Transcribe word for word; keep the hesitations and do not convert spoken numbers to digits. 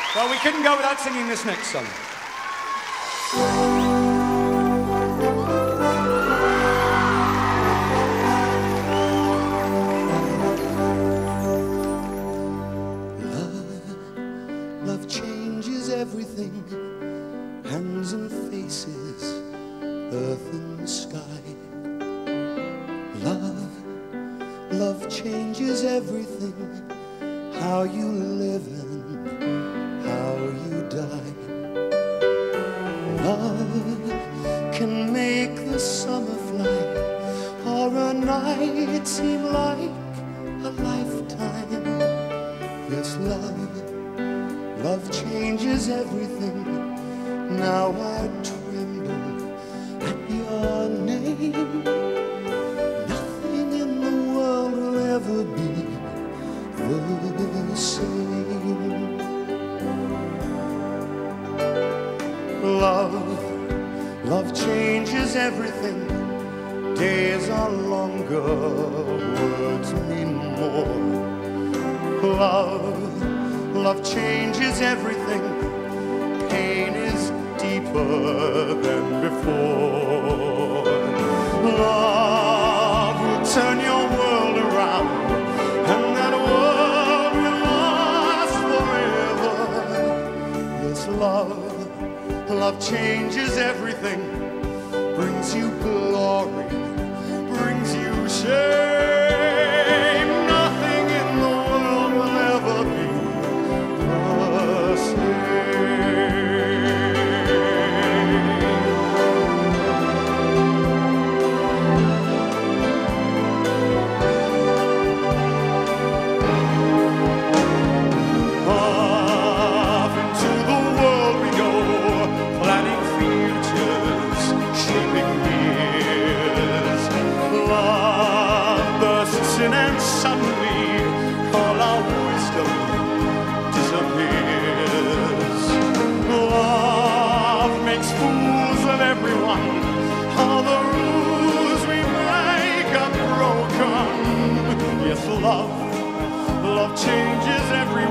Well, we couldn't go without singing this next song. Love changes everything, hands and faces, earth and sky. Love, love changes everything, how you live and how you die. Love can make the summer fly, or a night seem like a lifetime. Yes, love, love changes everything. Now I tremble at your name. Nothing in the world will ever be the same. Love, love changes everything. Days are longer, words mean more. Love, love changes everything. Pain is deeper than before. Love will turn your world around, and that world will last forever. Yes, love, love changes everything. Brings you glory, brings you shame. And suddenly all our wisdom disappears. Love makes fools of everyone. All the rules we make are broken. Yes, love, love changes everyone.